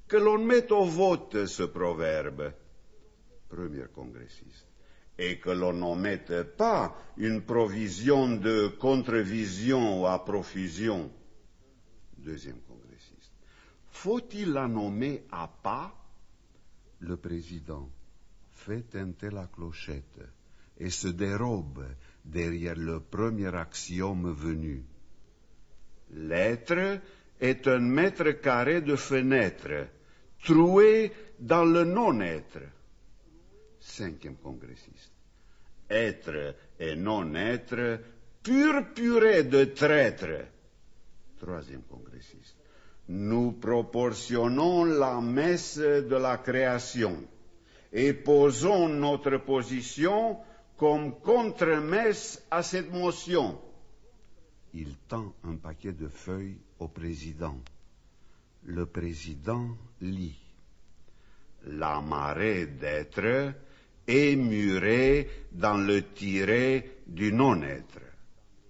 que l'on mette au vote ce proverbe, premier congressiste, et que l'on n'en mette pas une provision de contrevision à profusion, deuxième congressiste. Faut-il la nommer à pas? Le président fait tinter la clochette et se dérobe derrière le premier axiome venu. L'être est un mètre carré de fenêtre, troué dans le non-être. Cinquième congressiste. Être et non-être, pure purée de traître. Troisième congressiste. Nous proportionnons la messe de la création et posons notre position comme contre-messe à cette motion. Il tend un paquet de feuilles au président. Le président lit. La marée d'être est murée dans le tiré du non-être.